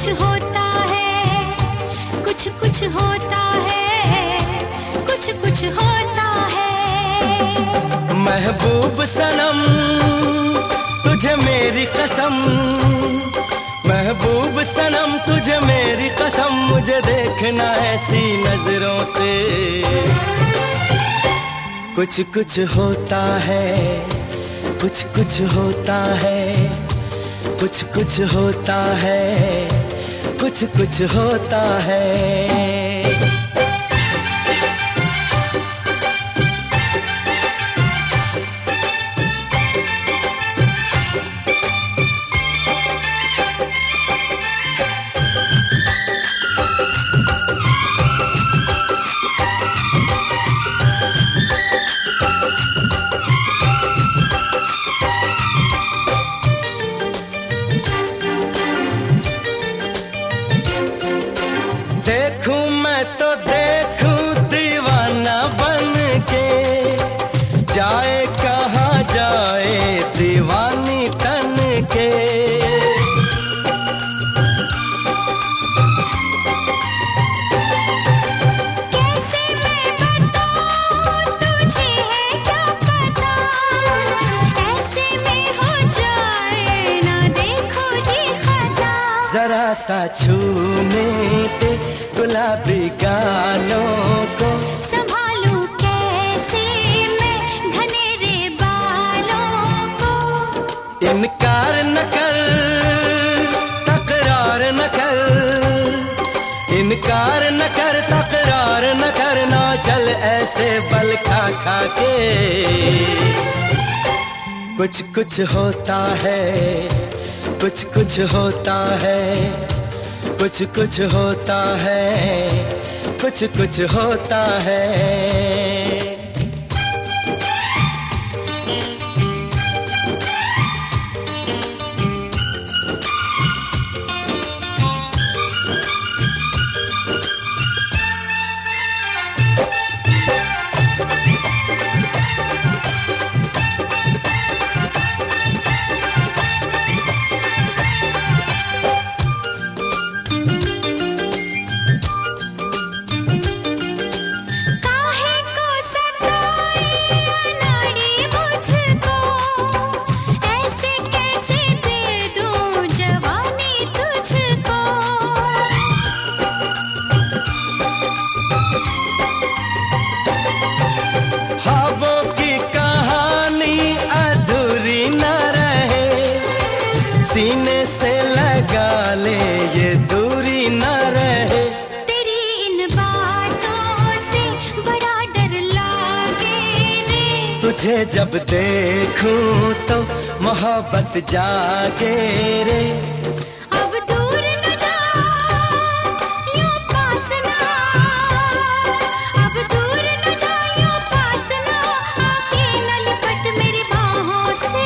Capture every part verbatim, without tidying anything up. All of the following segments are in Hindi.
कुछ होता है, कुछ कुछ होता है, कुछ कुछ होता है। महबूब सनम तुझे मेरी कसम, महबूब सनम तुझे मेरी कसम, मुझे देखना ऐसी नजरों से। कुछ कुछ होता है, कुछ कुछ होता है, कुछ कुछ होता है, कुछ कुछ होता है। देखूं मैं तो देखूं दीवाना बन के, जाए कहाँ जाए दीवानी तन के। कैसे मैं बताऊं तुझे है क्या पता, ऐसे में हो जाए ना देखो जी खता। जरा सा छूने दे गुलाबी गालों को, संभालूं कैसे मैं घनेरे बालों को। इनकार न कर तकरार न कर, इनकार न कर तकरार न कर, ना चल ऐसे बल खा खा के। कुछ कुछ होता है, कुछ कुछ होता है, कुछ कुछ होता है, कुछ कुछ होता है। सीने से लगा ले ये दूरी न रहे। तेरी इन बातों से बड़ा डर लागे रे, तुझे जब देखूं तो मोहब्बत जागे रे। अब दूर न जा यूं पास ना, अब दूर न जा यूं पास ना, आके न लिपट मेरी बाहों से।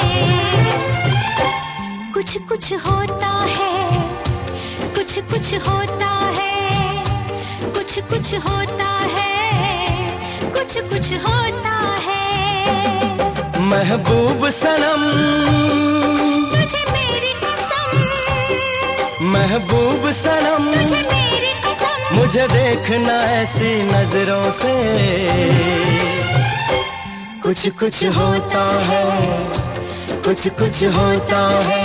कुछ कुछ होता है, कुछ कुछ होता है, कुछ कुछ होता है, कुछ कुछ होता है। महबूब सनम तुझे मेरी कसम, महबूब सनम तुझे मेरी कसम, मुझे देखना ऐसी नजरों से। कुछ कुछ होता है, कुछ कुछ होता है,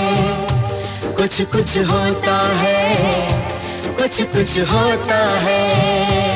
कुछ कुछ होता है, कुछ कुछ होता है।